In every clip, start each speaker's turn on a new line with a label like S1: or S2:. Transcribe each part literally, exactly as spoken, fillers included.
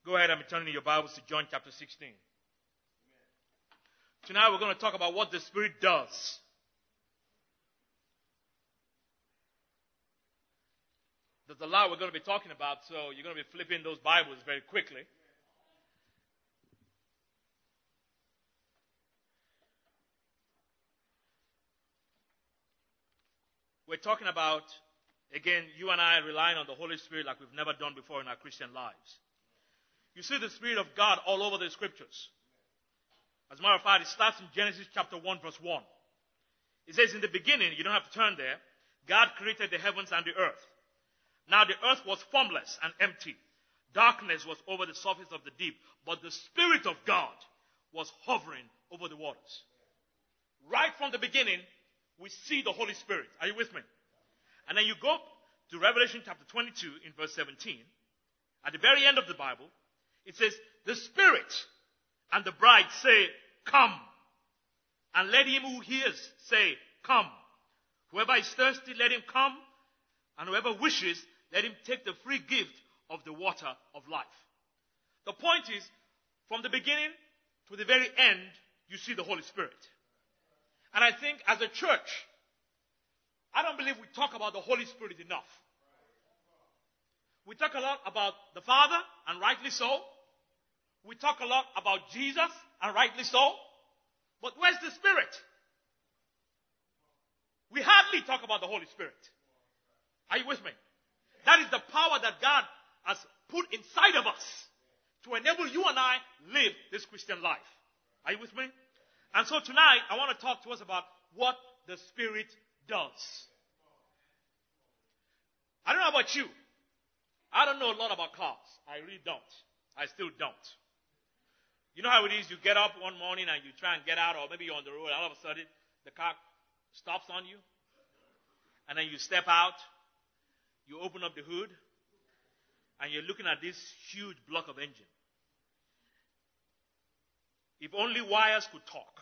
S1: Go ahead and be turning your Bibles to John chapter sixteen. Tonight we're going to talk about what the Spirit does. There's a lot we're going to be talking about, so you're going to be flipping those Bibles very quickly. We're talking about, again, you and I relying on the Holy Spirit like we've never done before in our Christian lives. You see the Spirit of God all over the Scriptures. As a matter of fact, it starts in Genesis chapter one, verse one. It says, in the beginning, you don't have to turn there, God created the heavens and the earth. Now the earth was formless and empty. Darkness was over the surface of the deep, but the Spirit of God was hovering over the waters. Right from the beginning, we see the Holy Spirit. Are you with me? And then you go to Revelation chapter twenty-two in verse seventeen. At the very end of the Bible, it says, the Spirit and the bride say, come. And let him who hears say, come. Whoever is thirsty, let him come. And whoever wishes, let him take the free gift of the water of life. The point is, from the beginning to the very end, you see the Holy Spirit. And I think as a church, I don't believe we talk about the Holy Spirit enough. We talk a lot about the Father, and rightly so. We talk a lot about Jesus, and rightly so. But where's the Spirit? We hardly talk about the Holy Spirit. Are you with me? That is the power that God has put inside of us to enable you and I live this Christian life. Are you with me? And so tonight, I want to talk to us about what the Spirit does. I don't know about you. I don't know a lot about cars. I really don't. I still don't. You know how it is? You get up one morning and you try and get out, or maybe you're on the road, and all of a sudden the car stops on you. And then you step out. You open up the hood. And you're looking at this huge block of engine. If only wires could talk.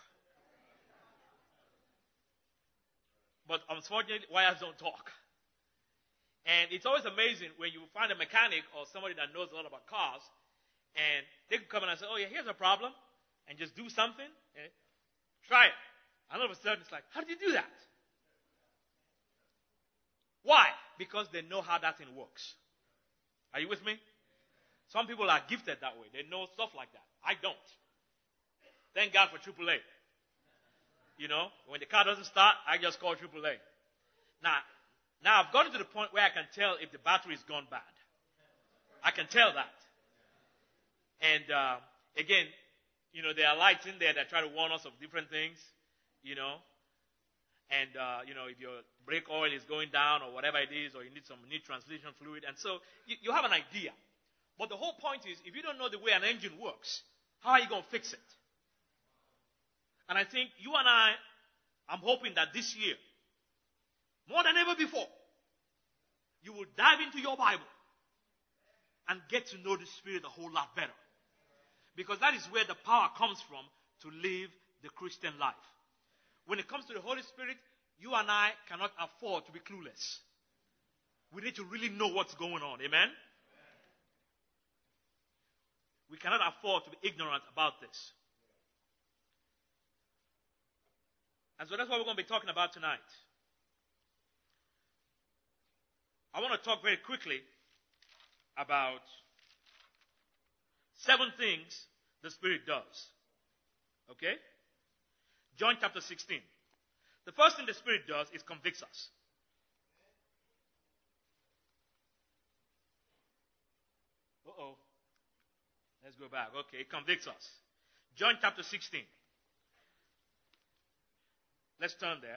S1: But unfortunately, wires don't talk. And it's always amazing when you find a mechanic or somebody that knows a lot about cars, and they can come in and say, oh yeah, here's a problem, and just do something, and try it. And all of a sudden it's like, how did you do that? Why? Because they know how that thing works. Are you with me? Some people are gifted that way. They know stuff like that. I don't. Thank God for triple A. You know, when the car doesn't start, I just call triple A. Now, now I've gotten to the point where I can tell if the battery's gone bad. I can tell that. And uh, again, you know, there are lights in there that try to warn us of different things, you know. And, uh, you know, if your brake oil is going down or whatever it is, or you need some need transmission fluid. And so you, you have an idea. But the whole point is, if you don't know the way an engine works, how are you going to fix it? And I think you and I, I'm hoping that this year, more than ever before, you will dive into your Bible and get to know the Spirit a whole lot better. Because that is where the power comes from to live the Christian life. When it comes to the Holy Spirit, you and I cannot afford to be clueless. We need to really know what's going on. Amen? We cannot afford to be ignorant about this. And so that's what we're going to be talking about tonight. I want to talk very quickly about seven things the Spirit does. Okay? John chapter sixteen. The first thing the Spirit does is convicts us. Uh-oh. Let's go back. Okay, it convicts us. John chapter sixteen. Let's turn there.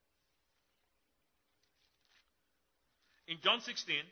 S1: In John sixteen,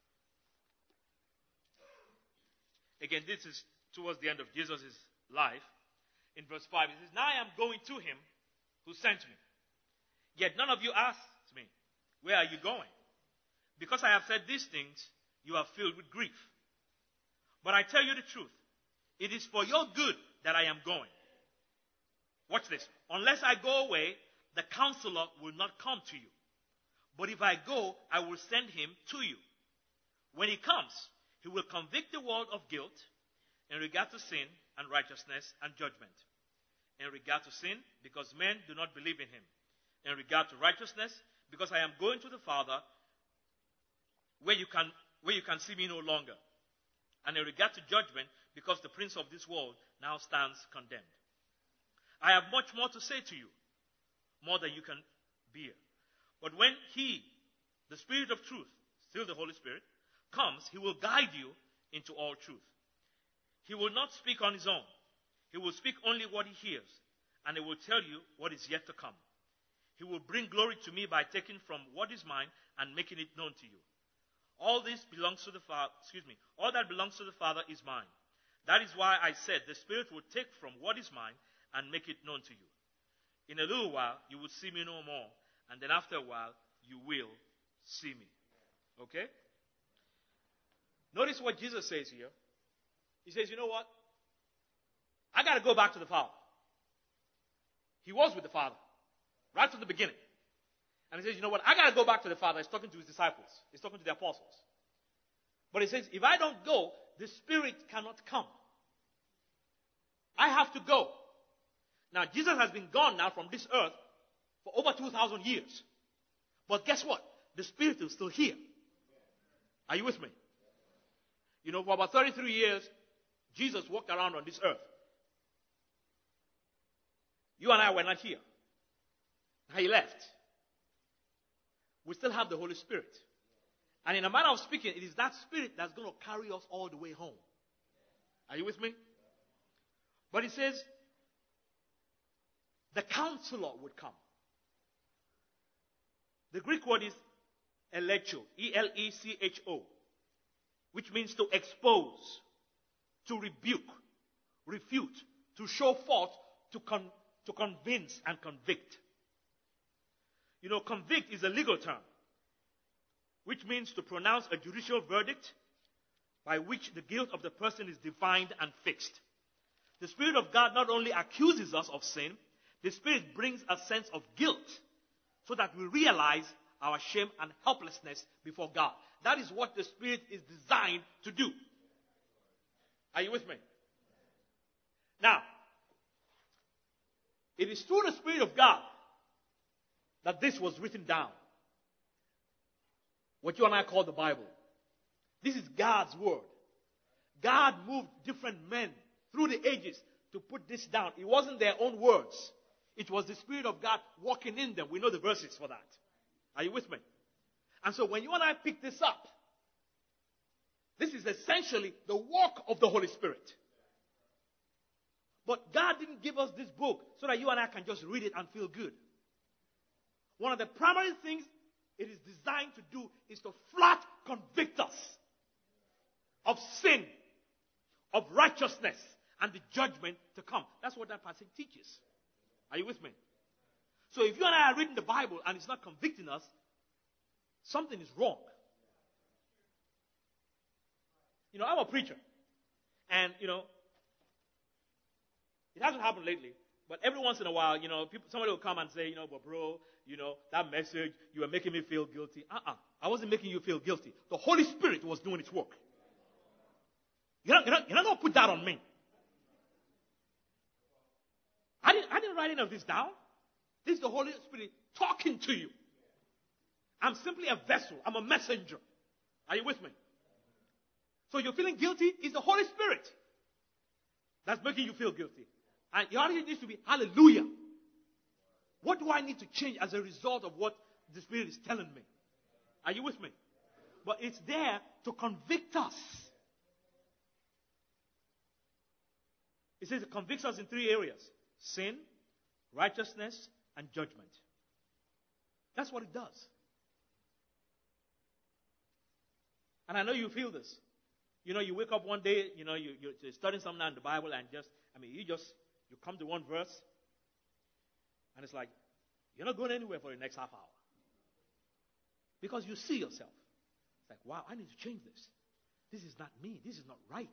S1: again, this is towards the end of Jesus' life. In verse five, it says, now I am going to him who sent me. Yet none of you asked me, where are you going? Because I have said these things, you are filled with grief. But I tell you the truth. It is for your good that I am going. Watch this. Unless I go away, the counselor will not come to you. But if I go, I will send him to you. When he comes, he will convict the world of guilt In regard to sin and righteousness and judgment. In regard to sin, because men do not believe in him. In regard to righteousness, because I am going to the Father, where you can, where you can see me no longer. And in regard to judgment, because the prince of this world now stands condemned. I have much more to say to you, more than you can bear. But when he, the Spirit of truth, still the Holy Spirit, comes, he will guide you into all truth. He will not speak on his own. He will speak only what he hears, and he will tell you what is yet to come. He will bring glory to me by taking from what is mine and making it known to you. All this belongs to the Father, excuse me, all that belongs to the Father is mine. That is why I said the Spirit will take from what is mine and make it known to you. In a little while, you will see me no more, and then after a while, you will see me. Okay? Notice what Jesus says here. He says, you know what? I got to go back to the Father. He was with the Father right from the beginning. And he says, you know what? I got to go back to the Father. He's talking to his disciples. He's talking to the apostles. But he says, if I don't go, the Spirit cannot come. I have to go. Now, Jesus has been gone now from this earth for over two thousand years. But guess what? The Spirit is still here. Are you with me? You know, for about thirty-three years, Jesus walked around on this earth. You and I were not here. He left. We still have the Holy Spirit. And in a manner of speaking, it is that Spirit that's going to carry us all the way home. Are you with me? But he says, the counselor would come. The Greek word is elecho, E L E C H O, which means to expose, to rebuke, refute, to show forth, to, con- to convince and convict. You know, convict is a legal term, which means to pronounce a judicial verdict by which the guilt of the person is defined and fixed. The Spirit of God not only accuses us of sin, the Spirit brings a sense of guilt so that we realize our shame and helplessness before God. That is what the Spirit is designed to do. Are you with me? Now, it is through the Spirit of God that this was written down. What you and I call the Bible. This is God's word. God moved different men through the ages to put this down. It wasn't their own words. It was the Spirit of God working in them. We know the verses for that. Are you with me? And so when you and I pick this up, this is essentially the work of the Holy Spirit. But God didn't give us this book so that you and I can just read it and feel good. One of the primary things it is designed to do is to flat convict us of sin, of righteousness, and the judgment to come. That's what that passage teaches. Are you with me? So if you and I are reading the Bible and it's not convicting us, something is wrong. You know, I'm a preacher. And, you know, it hasn't happened lately, but every once in a while, you know, people, somebody will come and say, you know, but bro, you know, that message, you were making me feel guilty. Uh-uh. I wasn't making you feel guilty. The Holy Spirit was doing its work. You're not, you're not, you're not going to put that on me. I didn't, I didn't write any of this down. This is the Holy Spirit talking to you. I'm simply a vessel. I'm a messenger. Are you with me? So you're feeling guilty? It's the Holy Spirit that's making you feel guilty. And your attitude needs to be, hallelujah. What do I need to change as a result of what the Spirit is telling me? Are you with me? But it's there to convict us. It says it convicts us in three areas. Sin, righteousness, and judgment. That's what it does. And I know you feel this. You know, you wake up one day, you know, you, you're studying something in the Bible and just, I mean, you just, you come to one verse and it's like, you're not going anywhere for the next half hour. Because you see yourself. It's like, wow, I need to change this. This is not me. This is not right.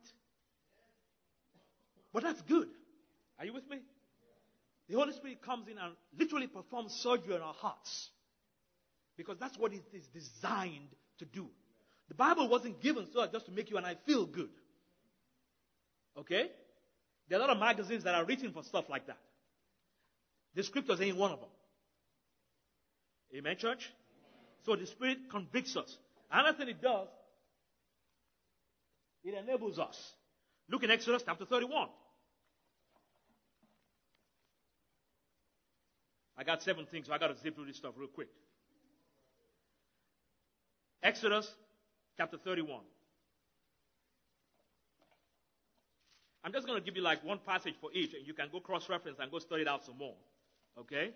S1: But that's good. Are you with me? The Holy Spirit comes in and literally performs surgery on our hearts. Because that's what it is designed to do. The Bible wasn't given so just to make you and I feel good. Okay? There are a lot of magazines that are written for stuff like that. The scriptures ain't one of them. Amen, church? So the Spirit convicts us. Another thing it does, it enables us. Look in Exodus chapter thirty-one. I got seven things, so I got to zip through this stuff real quick. Exodus chapter thirty-one. I'm just going to give you like one passage for each, and you can go cross-reference and go study it out some more. Okay?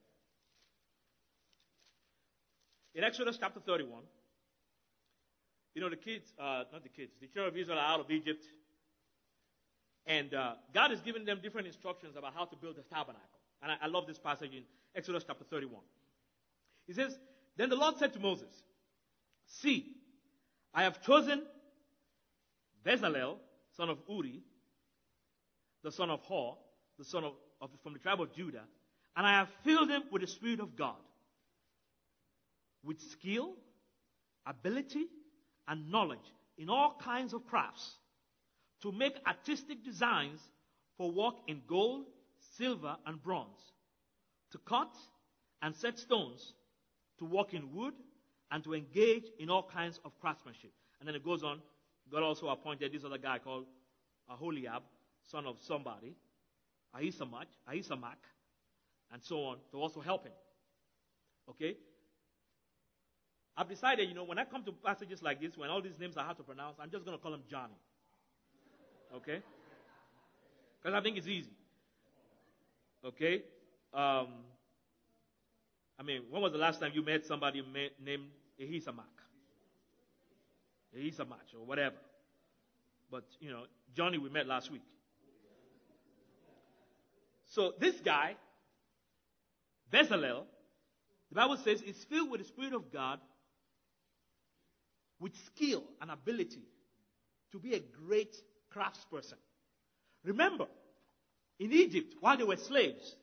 S1: In Exodus chapter thirty-one, you know, the kids, uh, not the kids, the children of Israel are out of Egypt. And uh, God is giving them different instructions about how to build the tabernacle. And I, I love this passage in Exodus chapter thirty-one. He says, Then the Lord said to Moses, See, I have chosen Bezalel, son of Uri, the son of Hur, the son of, of from the tribe of Judah, and I have filled him with the Spirit of God, with skill, ability, and knowledge in all kinds of crafts, to make artistic designs for work in gold, silver, and bronze, to cut and set stones, to work in wood, and to engage in all kinds of craftsmanship. And then it goes on. God also appointed this other guy called Aholiab, son of somebody, Ahisamach, Ahisamach, and so on, to also help him. Okay? I've decided, you know, when I come to passages like this, when all these names are hard to pronounce, I'm just going to call him Johnny. Okay? Because I think it's easy. Okay? Um, I mean, when was the last time you met somebody ma- named Ahisamach? Ahisamach or whatever. But, you know, Johnny we met last week. So this guy, Bezalel, the Bible says, is filled with the Spirit of God with skill and ability to be a great craftsperson. Remember, in Egypt, while they were slaves,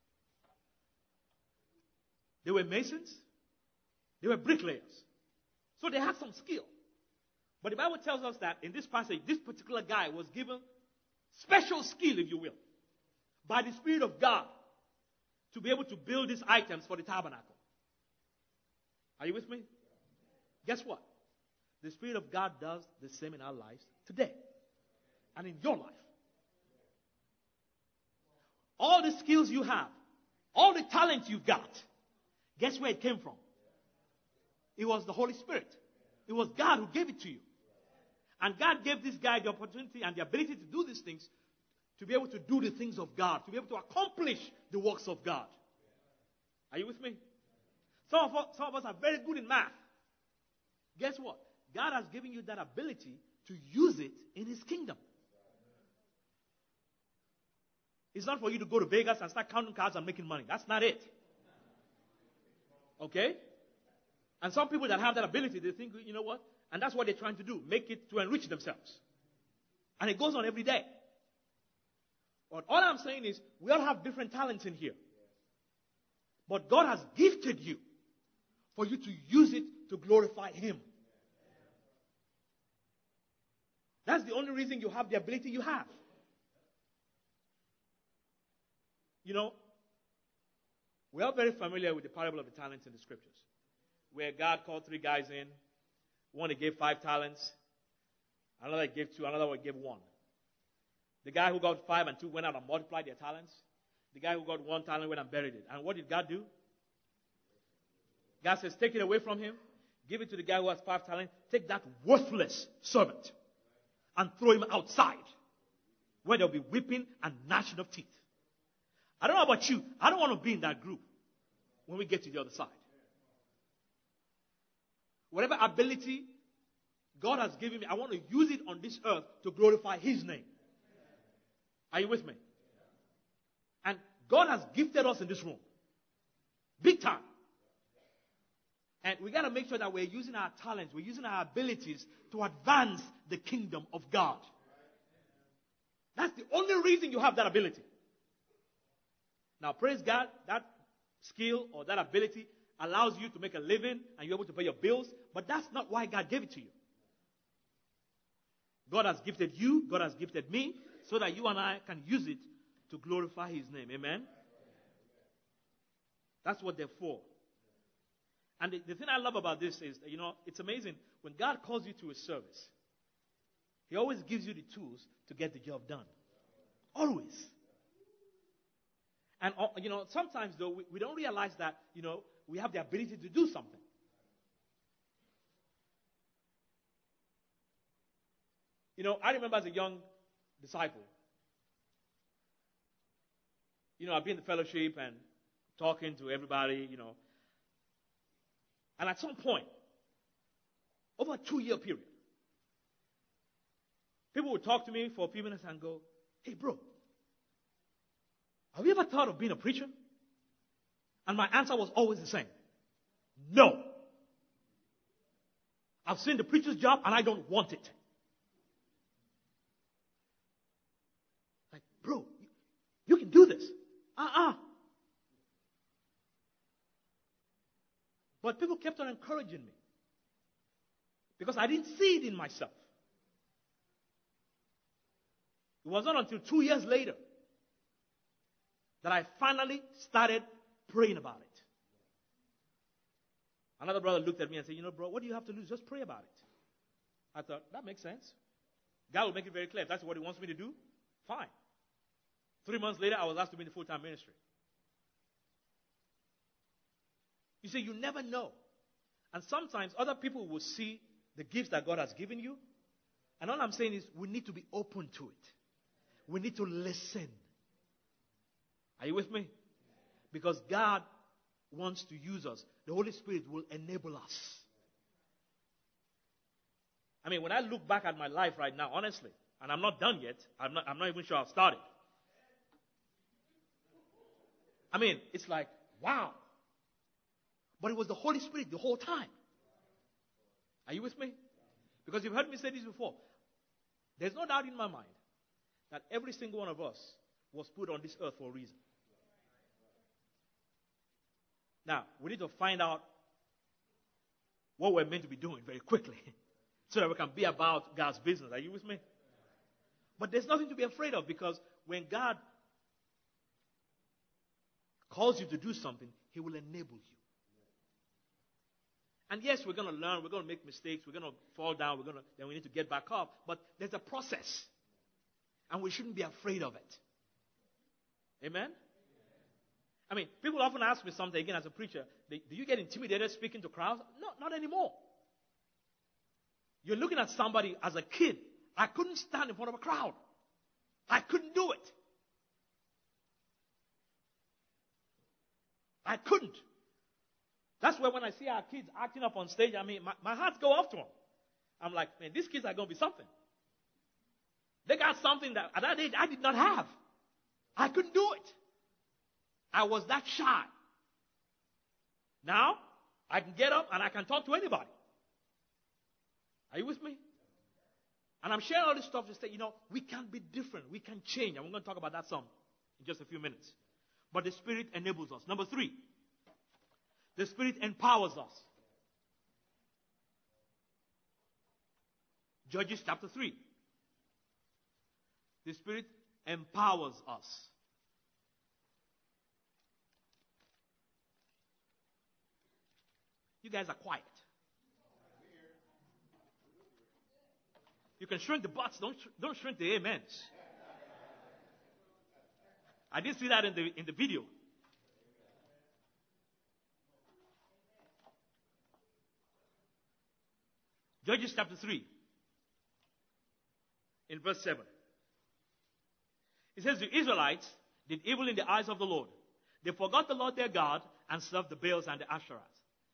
S1: they were masons, they were bricklayers. So they had some skill. But the Bible tells us that in this passage, this particular guy was given special skill, if you will, by the Spirit of God to be able to build these items for the tabernacle. Are you with me? Guess what? The Spirit of God does the same in our lives today and in your life. All the skills you have, all the talent you've got, guess where it came from? It was the Holy Spirit. It was God who gave it to you. And God gave this guy the opportunity and the ability to do these things, to be able to do the things of God, to be able to accomplish the works of God. Are you with me? Some of us, some of us are very good in math. Guess what? God has given you that ability to use it in His kingdom. It's not for you to go to Vegas and start counting cards and making money. That's not it. Okay? And some people that have that ability, they think, you know what? And that's what they're trying to do. Make it to enrich themselves. And it goes on every day. But all I'm saying is, we all have different talents in here. But God has gifted you for you to use it to glorify Him. That's the only reason you have the ability you have. You know, we are very familiar with the parable of the talents in the scriptures, where God called three guys in. One, He gave five talents. Another gave two. Another one gave one. The guy who got five and two went out and multiplied their talents. The guy who got one talent went and buried it. And what did God do? God says, take it away from him. Give it to the guy who has five talents. Take that worthless servant and throw him outside, where there'll be whipping and gnashing of teeth. I don't know about you. I don't want to be in that group when we get to the other side. Whatever ability God has given me, I want to use it on this earth to glorify His name. Are you with me? And God has gifted us in this room. Big time. And we got to make sure that we're using our talents, we're using our abilities to advance the kingdom of God. That's the only reason you have that ability. Now, praise God, that skill or that ability allows you to make a living and you're able to pay your bills, but that's not why God gave it to you. God has gifted you, God has gifted me, so that you and I can use it to glorify His name. Amen? That's what they're for. And the, the thing I love about this is, you know, it's amazing. When God calls you to a service, He always gives you the tools to get the job done. Always. And, uh, you know, sometimes, though, we, we don't realize that, you know, we have the ability to do something. You know, I remember as a young disciple, you know, I've been in the fellowship and talking to everybody, you know. And at some point, over a two-year period, people would talk to me for a few minutes and go, hey, bro, have you ever thought of being a preacher? And my answer was always the same. No. I've seen the preacher's job and I don't want it. Like, bro, you, you can do this. Uh-uh. But people kept on encouraging me because I didn't see it in myself. It was not until two years later that I finally started praying about it. Another brother looked at me and said, you know, bro, what do you have to lose? Just pray about it. I thought, that makes sense. God will make it very clear. If that's what He wants me to do, fine. Three months later, I was asked to be in the full-time ministry. You see, you never know. And sometimes other people will see the gifts that God has given you. And all I'm saying is we need to be open to it. We need to listen. Are you with me? Because God wants to use us. The Holy Spirit will enable us. I mean, when I look back at my life right now, honestly, and I'm not done yet, I'm not, I'm not even sure I've started. I mean, it's like, wow. But it was the Holy Spirit the whole time. Are you with me? Because you've heard me say this before. There's no doubt in my mind that every single one of us was put on this earth for a reason. Now, we need to find out what we're meant to be doing very quickly so that we can be about God's business. Are you with me? But there's nothing to be afraid of because when God calls you to do something, He will enable you. And yes, we're going to learn, we're going to make mistakes, we're going to fall down, we're going to, then we need to get back up. But there's a process. And we shouldn't be afraid of it. Amen? I mean, people often ask me something, again, as a preacher, do you get intimidated speaking to crowds? No, not anymore. You're looking at somebody as a kid. I couldn't stand in front of a crowd. I couldn't do it. I couldn't. That's why when I see our kids acting up on stage, I mean, my, my hearts go off to them. I'm like, man, these kids are going to be something. They got something that at that age I did not have. I couldn't do it. I was that shy. Now, I can get up and I can talk to anybody. Are you with me? And I'm sharing all this stuff to say, you know, we can be different. We can change. And we're going to talk about that some in just a few minutes. But the Spirit enables us. Number three, the Spirit empowers us. Judges chapter three. The Spirit empowers us. You guys are quiet. You can shrink the butts, don't, don't shrink the amens. I didn't see that in the, in the video. Judges chapter three, in verse seven. It says, the Israelites did evil in the eyes of the Lord. They forgot the Lord their God and served the Baals and the Asherahs.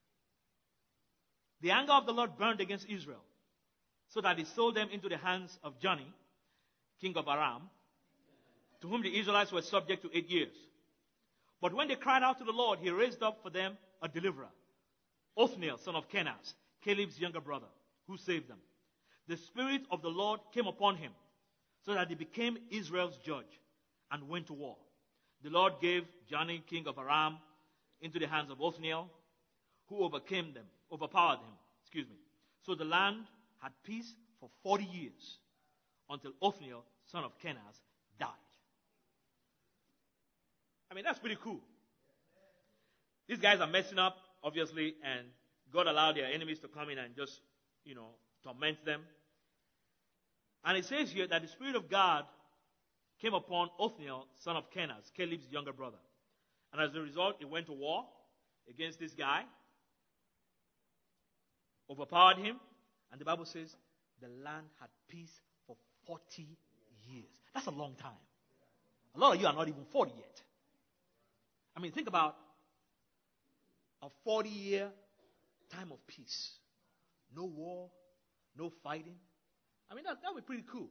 S1: The anger of the Lord burned against Israel, so that He sold them into the hands of Johnny, king of Aram, to whom the Israelites were subject to eight years. But when they cried out to the Lord, He raised up for them a deliverer, Othniel, son of Kenaz, Caleb's younger brother, who saved them. The Spirit of the Lord came upon him, so that he became Israel's judge and went to war. The Lord gave Johnny, king of Aram, into the hands of Othniel, who overcame them, overpowered him, excuse me. So the land had peace for forty years. until Othniel, son of Kenaz, died. I mean, that's pretty cool. These guys are messing up, obviously, and God allowed their enemies to come in and just, you know, torment them. And it says here that the Spirit of God came upon Othniel, son of Kenaz, Caleb's younger brother. And as a result, he went to war against this guy, overpowered him, and the Bible says the land had peace for forty years. That's a long time. A lot of you are not even forty yet. I mean, think about a forty-year time of peace. No war, no fighting. I mean, that, that would be pretty cool.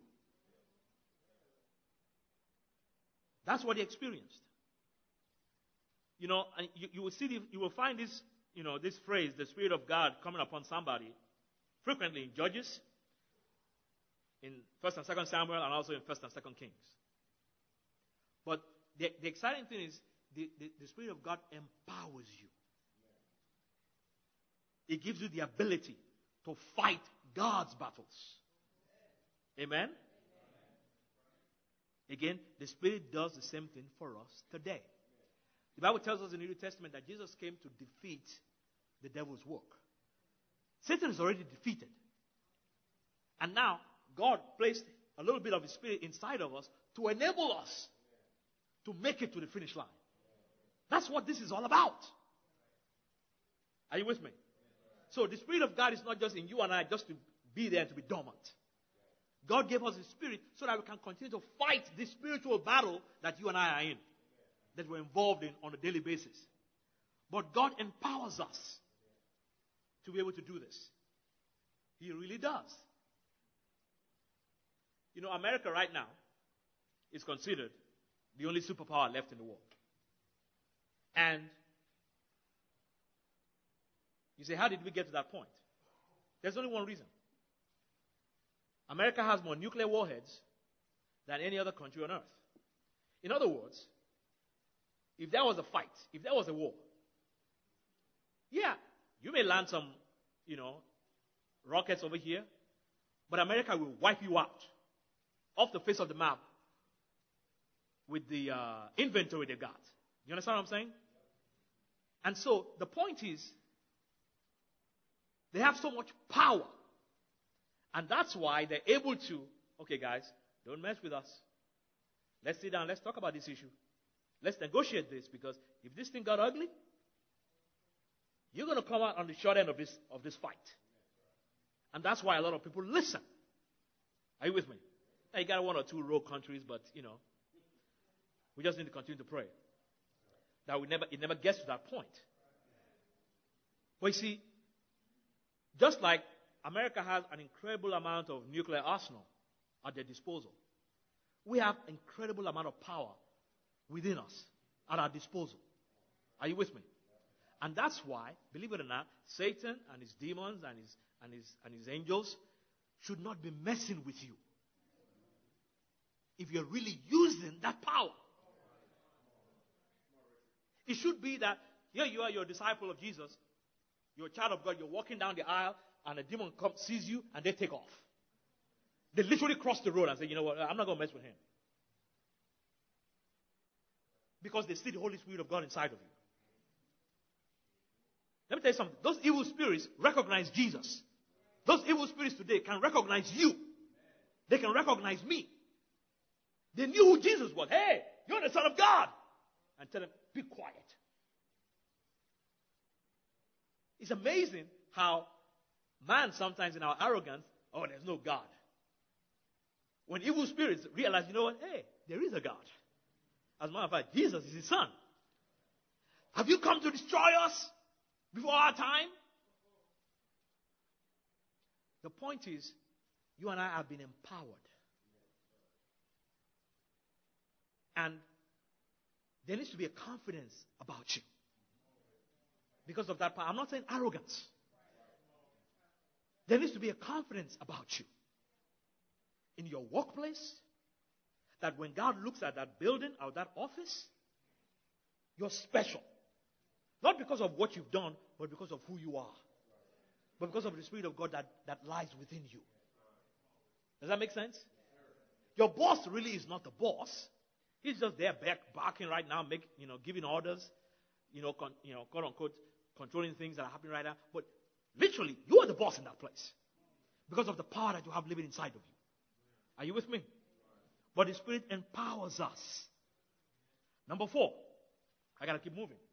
S1: That's what he experienced. You know, and you, you will see, the, you will find this, you know, this phrase, the Spirit of God coming upon somebody, frequently in Judges, in First and Second Samuel, and also in First and Second Kings. But the, the exciting thing is, the, the, the Spirit of God empowers you. It gives you the ability to fight God's battles. Amen? Again, the Spirit does the same thing for us today. The Bible tells us in the New Testament that Jesus came to defeat the devil's work. Satan is already defeated. And now, God placed a little bit of His Spirit inside of us to enable us to make it to the finish line. That's what this is all about. Are you with me? So the Spirit of God is not just in you and I just to be there and to be dormant. God gave us His Spirit so that we can continue to fight this spiritual battle that you and I are in, that we're involved in on a daily basis. But God empowers us to be able to do this. He really does. You know, America right now is considered the only superpower left in the world. And you say, how did we get to that point? There's only one reason. America has more nuclear warheads than any other country on earth. In other words, if there was a fight, if there was a war, yeah, you may land some, you know, rockets over here, but America will wipe you out off the face of the map with the uh, inventory they've got. You understand what I'm saying? And so the point is, they have so much power. And that's why they're able to, okay guys, don't mess with us. Let's sit down, let's talk about this issue. Let's negotiate this, because if this thing got ugly, you're going to come out on the short end of this, of this fight. And that's why a lot of people listen. Are you with me? Now you got one or two rogue countries, but you know, we just need to continue to pray that we never, it never gets to that point. But you see, just like America has an incredible amount of nuclear arsenal at their disposal, we have incredible amount of power within us at our disposal. Are you with me? And that's why, believe it or not, Satan and his demons and his, and his, and his angels should not be messing with you if you're really using that power. It should be that here you are, you're a disciple of Jesus, you're a child of God, you're walking down the aisle, and a demon comes, sees you, and they take off. They literally cross the road and say, you know what, I'm not going to mess with him. Because they see the Holy Spirit of God inside of you. Let me tell you something. Those evil spirits recognize Jesus. Those evil spirits today can recognize you. They can recognize me. They knew who Jesus was. Hey, you're the Son of God. And tell them, be quiet. It's amazing how man sometimes in our arrogance, oh, there's no God. When evil spirits realize, you know what, hey, there is a God. As a matter of fact, Jesus is His Son. Have you come to destroy us before our time? The point is, you and I have been empowered. And there needs to be a confidence about you. Because of that power. I'm not saying arrogance. There needs to be a confidence about you. In your workplace, that when God looks at that building or that office, you're special. Not because of what you've done, but because of who you are. But because of the Spirit of God that, that lies within you. Does that make sense? your boss really is not the boss. He's just there back, barking right now, make, you know, giving orders, you know, con, you know, quote unquote, controlling things that are happening right now. But literally, you are the boss in that place because of the power that you have living inside of you. Are you with me? But the Spirit empowers us. Number four, I got to keep moving.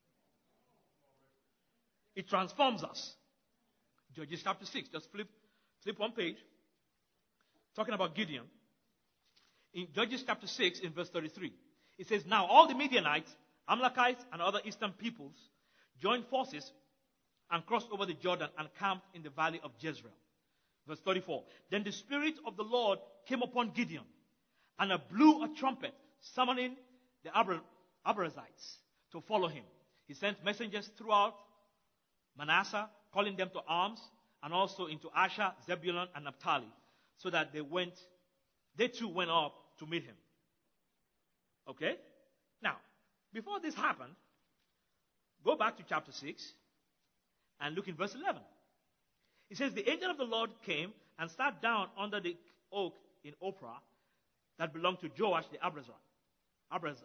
S1: It transforms us. Judges chapter six, just flip, flip one page. Talking about Gideon. In Judges chapter six, in verse thirty-three, it says, now all the Midianites, Amalekites, and other eastern peoples joined forces and crossed over the Jordan and camped in the valley of Jezreel. Verse thirty-four, then the Spirit of the Lord came upon Gideon, and he blew a trumpet, summoning the Abrazites to follow him. He sent messengers throughout Manasseh, calling them to arms, and also into Asher, Zebulun, and Naphtali, so that they went, they too went up to meet him. Okay? Now, before this happened, go back to chapter six and look in verse eleven. It says, the angel of the Lord came and sat down under the oak in Ophrah that belonged to Joash the Abrazite. Abrazite.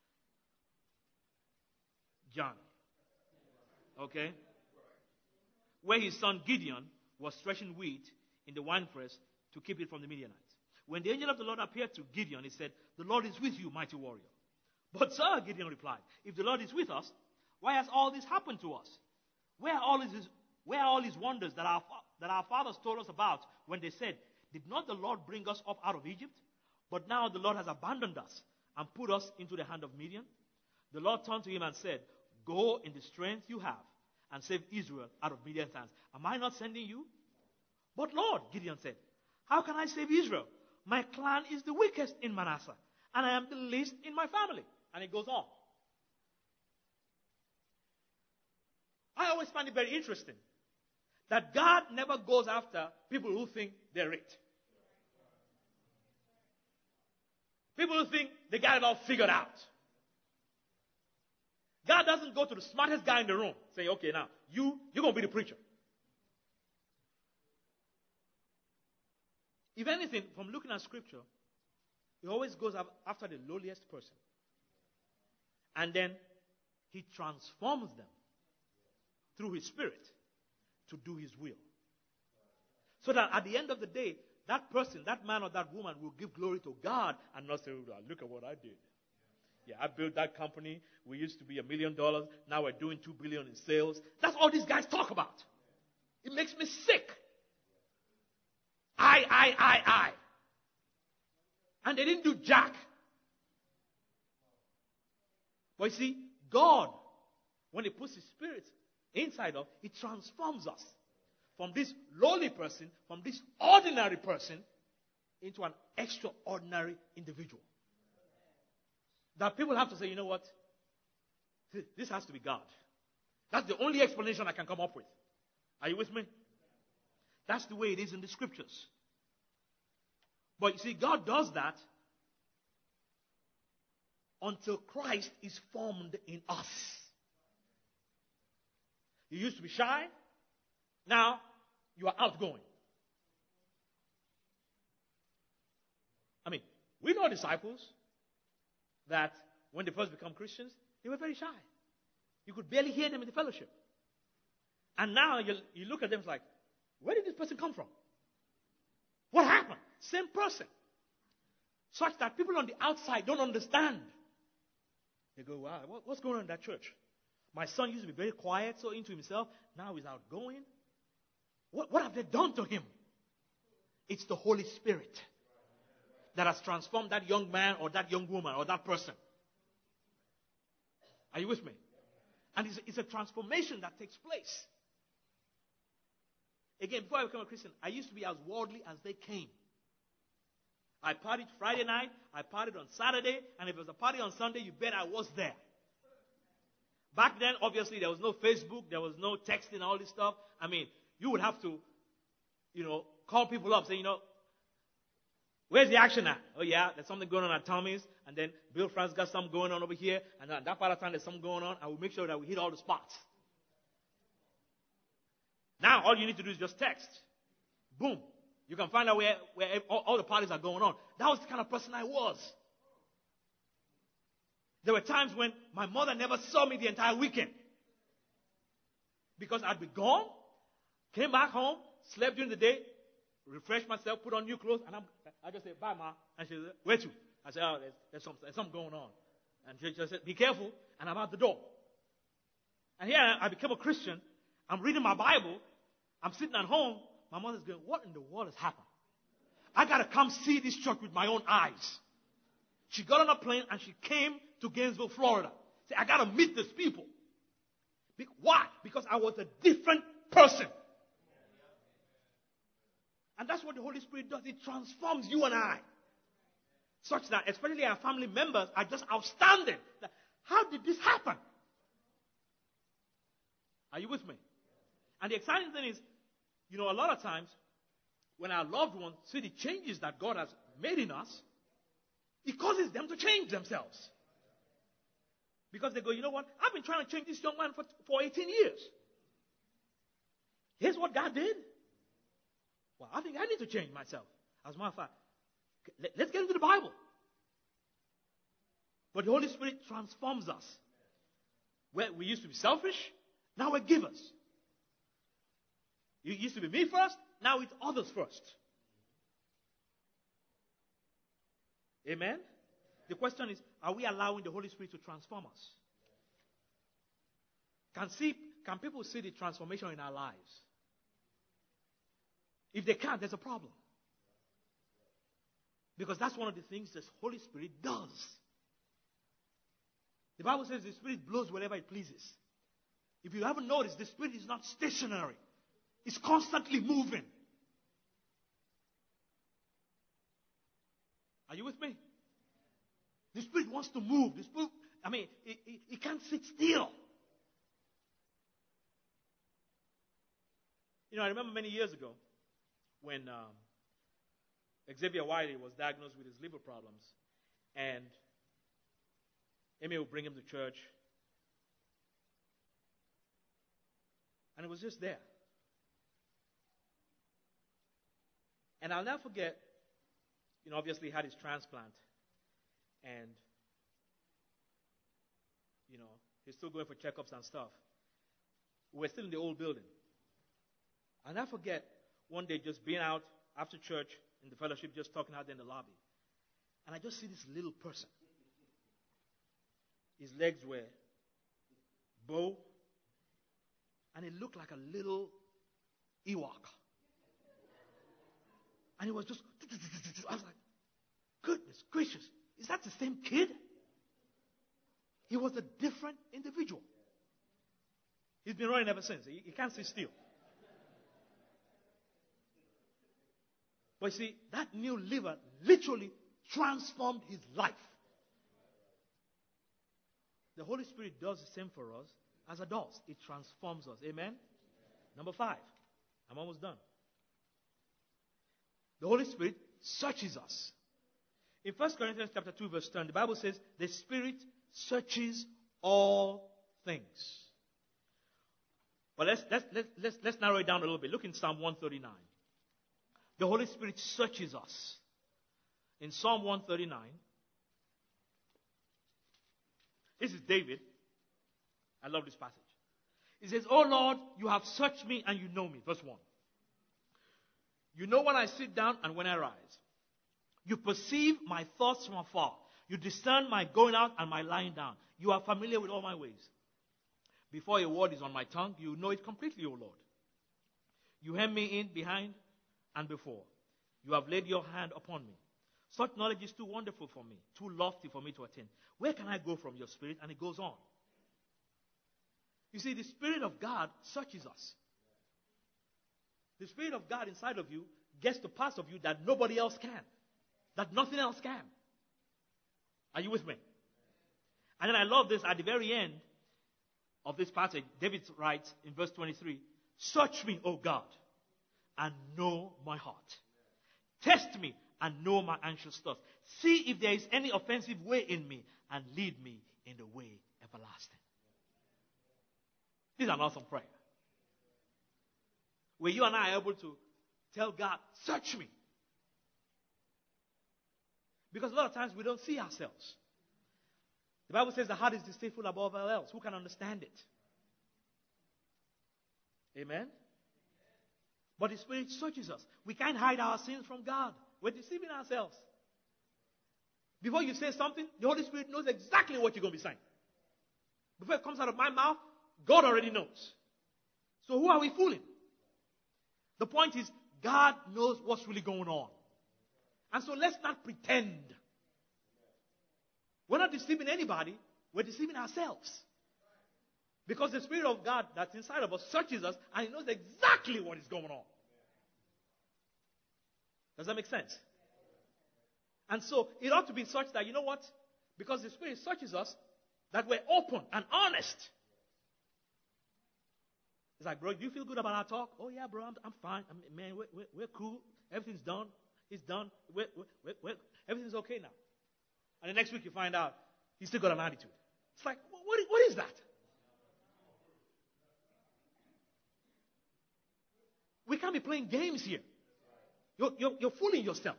S1: John. Okay? Where his son Gideon was threshing wheat in the winepress to keep it from the Midianites. When the angel of the Lord appeared to Gideon, he said, the Lord is with you, mighty warrior. But sir, Gideon replied, if the Lord is with us, why has all this happened to us? Where are all his, where are all his wonders that our, that our fathers told us about when they said, did not the Lord bring us up out of Egypt? But now the Lord has abandoned us and put us into the hand of Midian. The Lord turned to him and said, go in the strength you have and save Israel out of Midian's hands. Am I not sending you? But Lord, Gideon said, how can I save Israel? My clan is the weakest in Manasseh, and I am the least in my family. And it goes on. I always find it very interesting that God never goes after people who think they're it. People who think they got it all figured out. God doesn't go to the smartest guy in the room saying, okay, now, you, you're going to be the preacher. If anything, from looking at Scripture, he always goes after the lowliest person. And then he transforms them through his Spirit to do his will. So that at the end of the day, that person, that man or that woman will give glory to God and not say, oh, look at what I did. Yeah, I built that company. We used to be a million dollars. Now we're doing two billion in sales. That's all these guys talk about. It makes me sick. I, I, I, I. And they didn't do jack. But you see, God, when he puts his Spirit inside of, it transforms us from this lowly person, from this ordinary person, into an extraordinary individual. That people have to say, you know what? This has to be God. That's the only explanation I can come up with. Are you with me? That's the way it is in the Scriptures. But you see, God does that until Christ is formed in us. You used to be shy. Now you are outgoing. I mean, we know disciples that when they first become Christians, they were very shy. You could barely hear them in the fellowship. And now you, you look at them, it's like, where did this person come from? What happened? Same person. Such that people on the outside don't understand. They go, wow, what, what's going on in that church? My son used to be very quiet, so into himself. Now he's outgoing. What, what have they done to him? It's the Holy Spirit that has transformed that young man or that young woman or that person. Are you with me? And it's, it's a transformation that takes place. Again, before I became a Christian, I used to be as worldly as they came. I partied Friday night, I partied on Saturday, and if there was a party on Sunday, you bet I was there. Back then, obviously, there was no Facebook, there was no texting, all this stuff. I mean, you would have to, you know, call people up, say, you know, where's the action at? Oh, yeah, there's something going on at Tommy's, and then Bill France got something going on over here, and at that part of time, there's something going on, and we'll make sure that we hit all the spots. Now, all you need to do is just text. Boom. You can find out where, where all, all the parties are going on. That was the kind of person I was. There were times when my mother never saw me the entire weekend. Because I'd be gone, came back home, slept during the day, refreshed myself, put on new clothes, and I'm, I just say, bye, Ma. And she said, where to? I said, oh, there's, there's, some, there's something going on. And she just said, be careful, and I'm out the door. And here I became a Christian. I'm reading my Bible. I'm sitting at home. My mother's going, what in the world has happened? I got to come see this church with my own eyes. She got on a plane and she came to Gainesville, Florida. Said, I got to meet these people. Be- Why? Because I was a different person. And that's what the Holy Spirit does. It transforms you and I. Such that, especially our family members, are just outstanding. How did this happen? Are you with me? And the exciting thing is, you know, a lot of times, when our loved ones see the changes that God has made in us, it causes them to change themselves. Because they go, you know what? I've been trying to change this young man for, for eighteen years. Here's what God did. Well, I think I need to change myself. As a matter of fact, let, let's get into the Bible. But the Holy Spirit transforms us. Where we used to be selfish, now we're givers. It used to be me first, now it's others first. Amen? The question is, are we allowing the Holy Spirit to transform us? Can, see, can people see the transformation in our lives? If they can't, there's a problem. Because that's one of the things the Holy Spirit does. The Bible says the Spirit blows wherever it pleases. If you haven't noticed, the Spirit is not stationary. It's constantly moving. Are you with me? The Spirit wants to move. The Spirit, I mean, it, it, it can't sit still. You know, I remember many years ago when um, Xavier Wiley was diagnosed with his liver problems, and Amy would bring him to church, and it was just there. And I'll never forget, you know, obviously he had his transplant, and, you know, he's still going for checkups and stuff. We're still in the old building. I'll never forget one day just being out after church in the fellowship, just talking out there in the lobby. And I just see this little person. His legs were bow, and it looked like a little Ewok. And it was just, I was like, goodness gracious, is that the same kid? He was a different individual. He's been running ever since. He, he can't sit still. But you see, that new liver literally transformed his life. The Holy Spirit does the same for us as adults. It transforms us. Amen? Number five. I'm almost done. The Holy Spirit searches us. In First Corinthians chapter two, verse ten, the Bible says, the Spirit searches all things. But let's, let's, let's, let's, let's narrow it down a little bit. Look in Psalm one thirty-nine. The Holy Spirit searches us. In Psalm one thirty-nine, this is David. I love this passage. He says, "O Lord, you have searched me and you know me." Verse one. "You know when I sit down and when I rise. You perceive my thoughts from afar. You discern my going out and my lying down. You are familiar with all my ways. Before a word is on my tongue, you know it completely, O Lord. You hem me in behind and before. You have laid your hand upon me. Such knowledge is too wonderful for me, too lofty for me to attain. Where can I go from your Spirit?" And it goes on. You see, the Spirit of God searches us. The Spirit of God inside of you gets to parts of you that nobody else can, that nothing else can. Are you with me? And then I love this at the very end of this passage. David writes in verse twenty-three, "Search me, O God, and know my heart. Test me and know my anxious thoughts. See if there is any offensive way in me, and lead me in the way everlasting." This is an awesome prayer. Where you and I are able to Tell God, search me. Because a lot of times we don't see ourselves. The Bible says the heart is deceitful above all else. Who can understand it? Amen? But the Spirit searches us. We can't hide our sins from God. We're deceiving ourselves. Before you say something, the Holy Spirit knows exactly what you're going to be saying. Before it comes out of my mouth, God already knows. So who are we fooling? The point is, God knows what's really going on. And so let's not pretend. We're not deceiving anybody. We're deceiving ourselves. Because the Spirit of God that's inside of us searches us and He knows exactly what is going on. Does that make sense? And so it ought to be such that, you know what? Because the Spirit searches us, that we're open and honest. It's like, bro, do you feel good about our talk? Oh, yeah, bro, I'm, I'm fine. I'm, man, we're, we're, we're cool. Everything's done. It's done. We're, we're, we're, everything's okay now. And the next week you find out he's still got an attitude. It's like, what, what is that? We can't be playing games here. You're, you're, you're fooling yourself.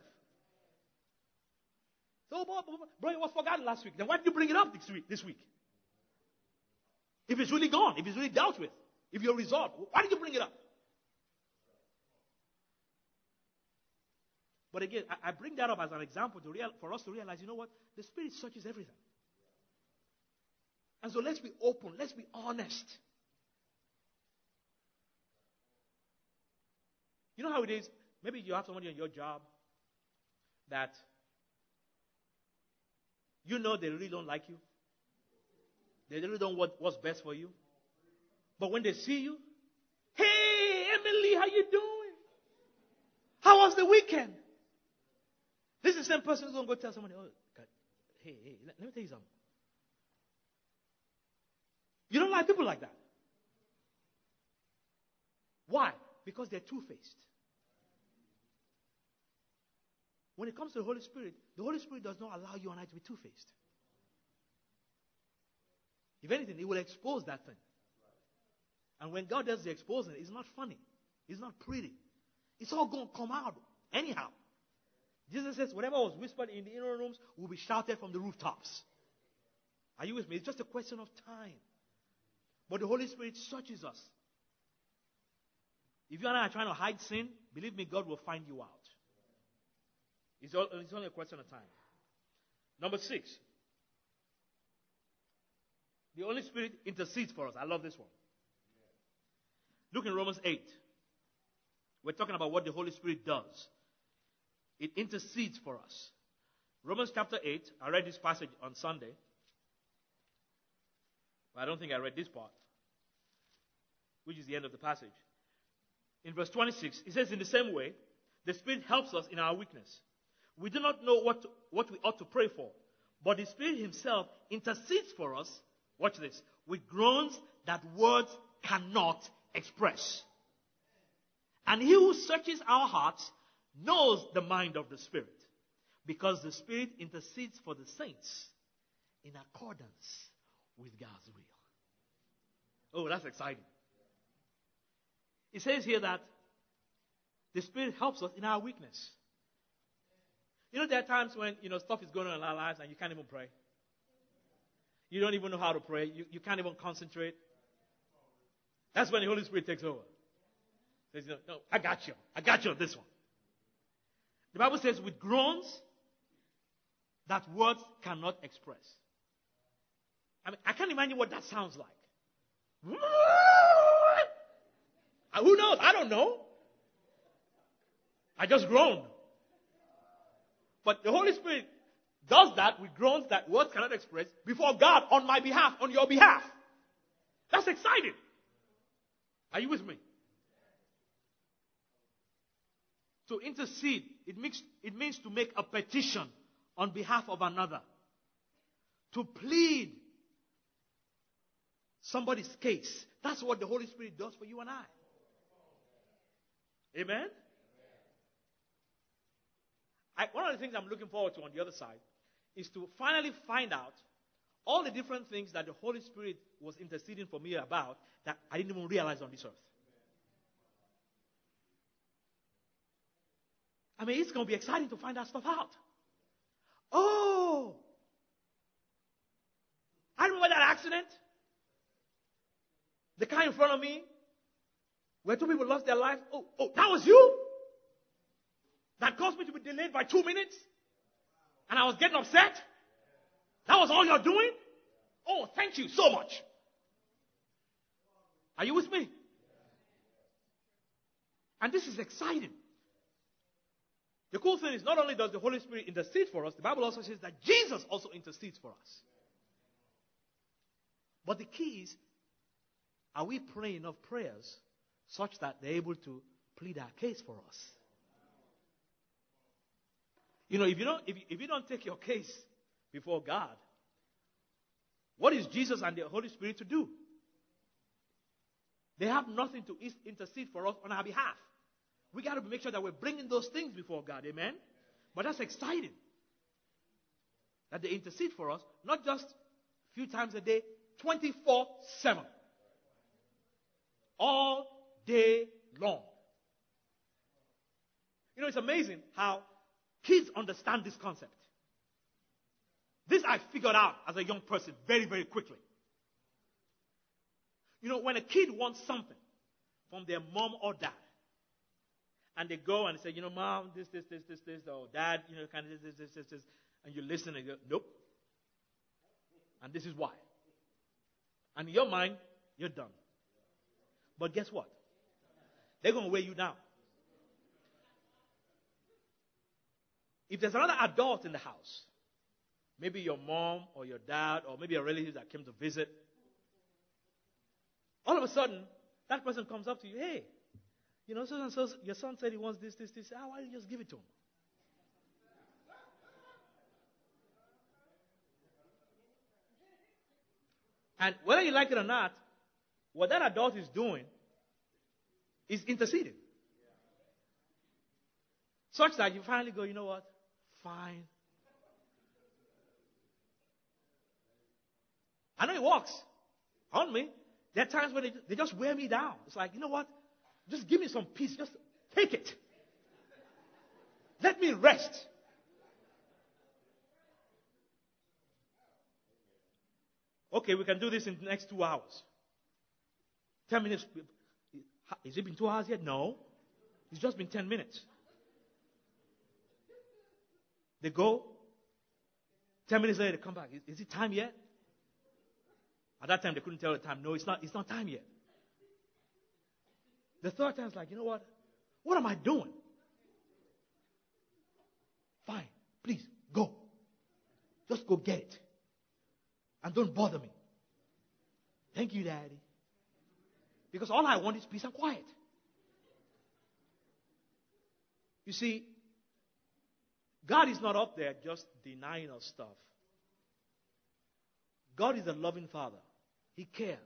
S1: So, bro, bro, it was forgotten last week. Then why did you bring it up this week? This week? If it's really gone, if it's really dealt with, if you're resolved, why did you bring it up? But again, I, I bring that up as an example to real, for us to realize, you know what? The Spirit searches everything. And so let's be open. Let's be honest. You know how it is? Maybe you have somebody on your job that you know they really don't like you. They really don't want what's best for you. But when they see you, hey, Emily, how you doing? How was the weekend? This is the same person who's going to go tell somebody, oh, God, hey, hey, let, let me tell you something. You don't like people like that. Why? Because they're two-faced. When it comes to the Holy Spirit, the Holy Spirit does not allow you and I to be two-faced. If anything, it will expose that thing. And when God does the exposing, it's not funny. It's not pretty. It's all going to come out anyhow. Jesus says, whatever was whispered in the inner rooms will be shouted from the rooftops. Are you with me? It's just a question of time. But the Holy Spirit searches us. If you and I are trying to hide sin, believe me, God will find you out. It's, all, it's only a question of time. Number six. The Holy Spirit intercedes for us. I love this one. Look in Romans eight. We're talking about what the Holy Spirit does. It intercedes for us. Romans chapter eight. I read this passage on Sunday. But I don't think I read this part, which is the end of the passage. In verse twenty-six, it says, in the same way, the Spirit helps us in our weakness. We do not know what, to, what we ought to pray for, but the Spirit Himself intercedes for us, watch this, with groans that words cannot express. And He who searches our hearts knows the mind of the Spirit, because the Spirit intercedes for the saints in accordance with God's will. Oh, that's exciting. It says here that the Spirit helps us in our weakness. You know, there are times when, you know, stuff is going on in our lives and you can't even pray. You don't even know how to pray. You, you can't even concentrate. That's when the Holy Spirit takes over. Says, no, no, I got you. I got you on this one. The Bible says, with groans that words cannot express. I mean, I can't imagine what that sounds like. Who knows? I don't know. I just groaned. But the Holy Spirit does that with groans that words cannot express before God on my behalf, on your behalf. That's exciting. Are you with me? To intercede, it means, it means to make a petition on behalf of another. To plead somebody's case. That's what the Holy Spirit does for you and I. Amen? I, one of the things I'm looking forward to on the other side is to finally find out all the different things that the Holy Spirit was interceding for me about that I didn't even realize on this earth. I mean, it's going to be exciting to find that stuff out. Oh, I remember that accident. The car in front of me, where two people lost their lives. Oh, oh, that was you? That caused me to be delayed by two minutes? And I was getting upset? That was all you're doing? Oh, thank you so much. Are you with me? And this is exciting. The cool thing is, not only does the Holy Spirit intercede for us, the Bible also says that Jesus also intercedes for us. But the key is, are we praying enough prayers such that they're able to plead our case for us? You know, if you don't, if you, if you don't take your case before God, what is Jesus and the Holy Spirit to do? They have nothing to intercede for us on our behalf. We got to make sure that we're bringing those things before God. Amen? But that's exciting. That they intercede for us, not just a few times a day, twenty-four seven. All day long. You know, it's amazing how kids understand this concept. This I figured out as a young person very, very quickly. You know, when a kid wants something from their mom or dad, and they go and say, you know, mom, this, this, this, this, this, or dad, you know, kind of this, this, this, this, this, and you listen and you go, nope. And this is why. And in your mind, you're done. But guess what? They're going to weigh you down. If there's another adult in the house, maybe your mom or your dad or maybe a relative that came to visit, all of a sudden, that person comes up to you, hey, you know, so and so, your son said he wants this, this, this. Ah, why don't you just give it to him? And whether you like it or not, what that adult is doing is interceding. Such that you finally go, you know what? Fine. I know it works on me. There are times when they, they just wear me down. It's like, you know what? Just give me some peace. Just take it. Let me rest. Okay, we can do this in the next two hours. Ten minutes. Has it been two hours yet? No. It's just been ten minutes. They go. Ten minutes later, they come back. Is, is it time yet? At that time, they couldn't tell the time. No, it's not. It's not time yet. The third time, it's like, you know what? What am I doing? Fine. Please, go. Just go get it. And don't bother me. Thank you, Daddy. Because all I want is peace and quiet. You see, God is not up there just denying us stuff. God is a loving Father. He cares.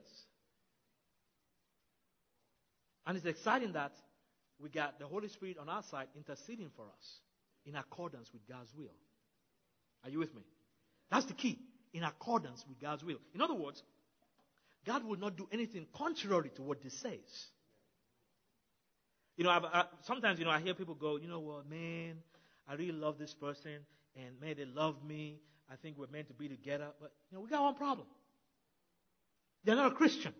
S1: And it's exciting that we got the Holy Spirit on our side interceding for us in accordance with God's will. Are you with me? That's the key. In accordance with God's will. In other words, God will not do anything contrary to what this says. You know, I've, I, sometimes, you know, I hear people go, you know what, man, I really love this person, and man, they love me. I think we're meant to be together. But, you know, we got one problem. They're not a Christian.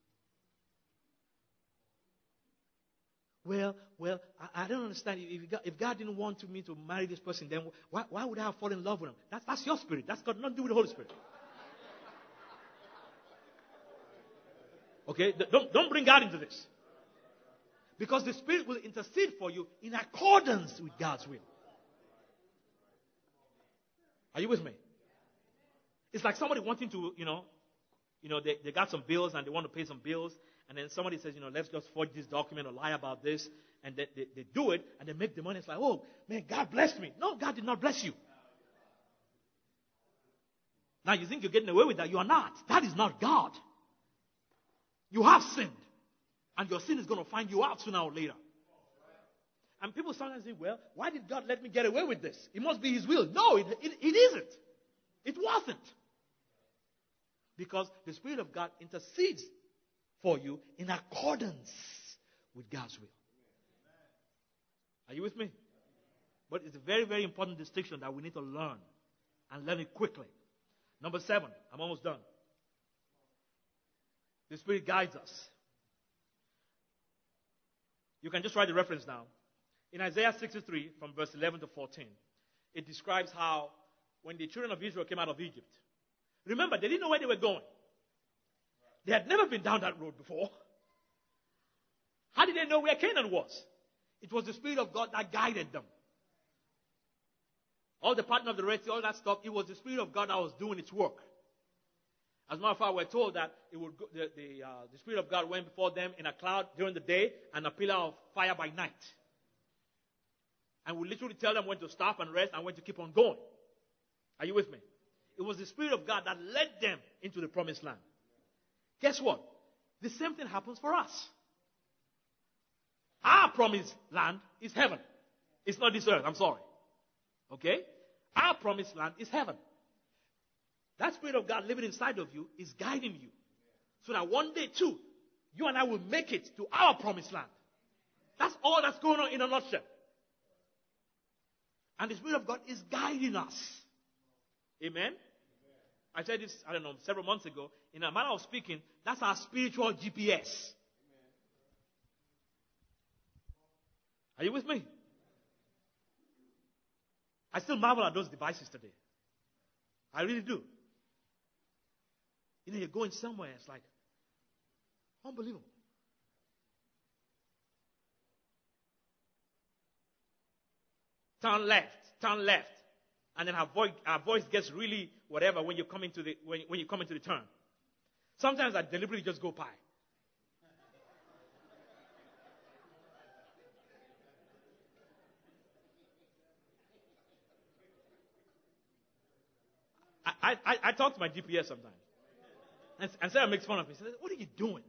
S1: Well, well, I, I don't understand. If God, if God didn't want me to marry this person, then why, why would I have fallen in love with him? That's, that's your spirit. That's got nothing to do with the Holy Spirit. Okay? Don't, don't bring God into this. Because the Spirit will intercede for you in accordance with God's will. Are you with me? It's like somebody wanting to, you know, you know, they, they got some bills and they want to pay some bills. And then somebody says, you know, let's just forge this document or lie about this. And they, they, they do it and they make the money. It's like, oh, man, God blessed me. No, God did not bless you. Now you think you're getting away with that. You are not. That is not God. You have sinned. And your sin is going to find you out sooner or later. And people sometimes say, well, why did God let me get away with this? It must be His will. No, it, it, it isn't. It wasn't. Because the Spirit of God intercedes for you in accordance with God's will. Are you with me? But it's a very, very important distinction that we need to learn and learn it quickly. Number seven, I'm almost done. The Spirit guides us. You can just write the reference now. In Isaiah sixty-three, from verse eleven to fourteen, it describes how when the children of Israel came out of Egypt, remember, they didn't know where they were going. They had never been down that road before. How did they know where Canaan was? It was the Spirit of God that guided them. All the pattern of the Red Sea, all that stuff, it was the Spirit of God that was doing its work. As a matter of fact, we're told that it would go, the, the, uh, the Spirit of God went before them in a cloud during the day and a pillar of fire by night. And would literally tell them when to stop and rest and when to keep on going. Are you with me? It was the Spirit of God that led them into the promised land. Guess what? The same thing happens for us. Our promised land is heaven. It's not this earth. I'm sorry. Okay? Our promised land is heaven. That Spirit of God living inside of you is guiding you. So that one day too, you and I will make it to our promised land. That's all that's going on in a nutshell. And the Spirit of God is guiding us. Amen? I said this, I don't know, several months ago. In a manner of speaking, that's our spiritual G P S. Are you with me? I still marvel at those devices today. I really do. You know, you're going somewhere, it's like, unbelievable. Turn left, turn left. And then our voice, our voice gets really whatever when you come into the, when, when you come into the turn. Sometimes I deliberately just go by. I, I, I talk to my G P S sometimes. And, and Sarah makes fun of me. She says, what are you doing?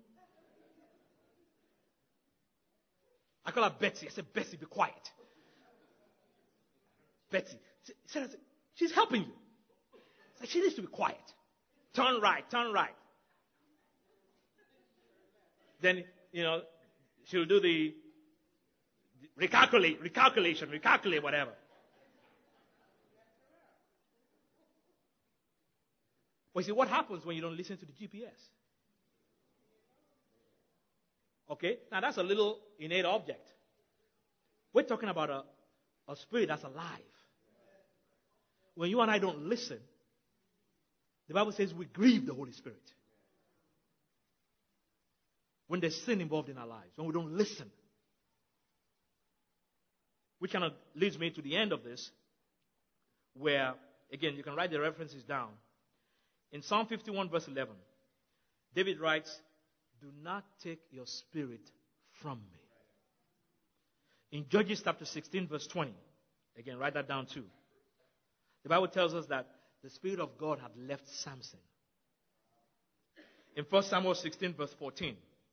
S1: I call her Betsy. I said, Betsy, be quiet. Betsy. Sarah said, she's helping you. I said, she needs to be quiet. Turn right, turn right. Then, you know, she'll do the recalculate, recalculation, recalculate, whatever. But you see, what happens when you don't listen to the G P S? Okay? Now, that's a little innate object. We're talking about a, a spirit that's alive. When you and I don't listen, the Bible says we grieve the Holy Spirit. When there's sin involved in our lives, when we don't listen. Which kind of leads me to the end of this, where, again, you can write the references down. In Psalm fifty-one, verse eleven, David writes, do not take your spirit from me. In Judges chapter sixteen, verse twenty, again, write that down too. The Bible tells us that the Spirit of God had left Samson. In First Samuel sixteen, verse fourteen,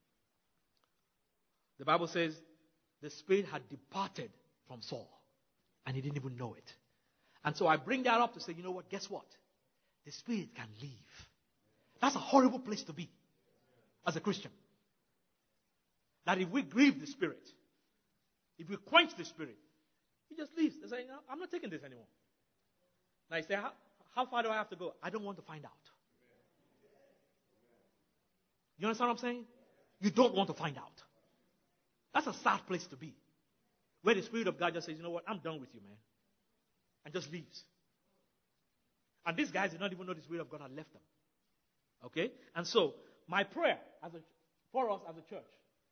S1: the Bible says the Spirit had departed from Saul, and he didn't even know it. And so I bring that up to say, you know what, guess what? The Spirit can leave. That's a horrible place to be as a Christian. That if we grieve the Spirit, if we quench the Spirit, he just leaves. They say, no, I'm not taking this anymore. Now you say, how, how far do I have to go? I don't want to find out. You understand what I'm saying? You don't want to find out. That's a sad place to be. Where the Spirit of God just says, you know what, I'm done with you, man. And just leaves. And these guys did not even know the Spirit of God had left them. Okay? And so, my prayer as a, for us as a church,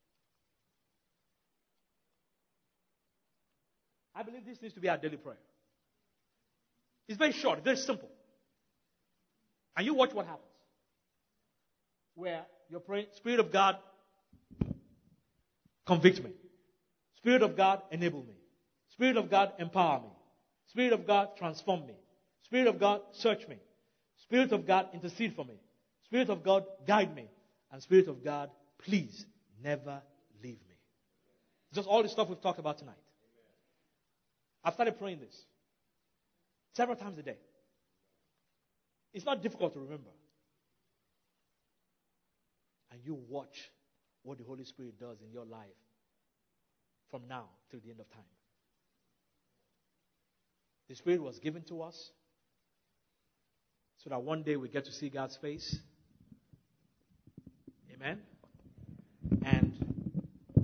S1: I believe this needs to be our daily prayer. It's very short, very simple. And you watch what happens. Where you're praying, Spirit of God, convict me. Spirit of God, enable me. Spirit of God, empower me. Spirit of God, transform me. Spirit of God, search me. Spirit of God, intercede for me. Spirit of God, guide me. And Spirit of God, please never leave me. Just all the stuff we've talked about tonight. I've started praying this several times a day. It's not difficult to remember. And you watch what the Holy Spirit does in your life from now till the end of time.
S2: The Spirit was given to us so that one day we get to see God's face. Amen? And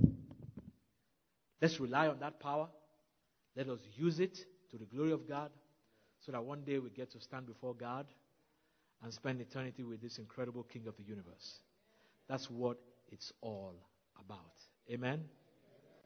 S2: let's rely on that power. Let us use it to the glory of God so that one day we get to stand before God and spend eternity with this incredible King of the universe. That's what it's all about. Amen?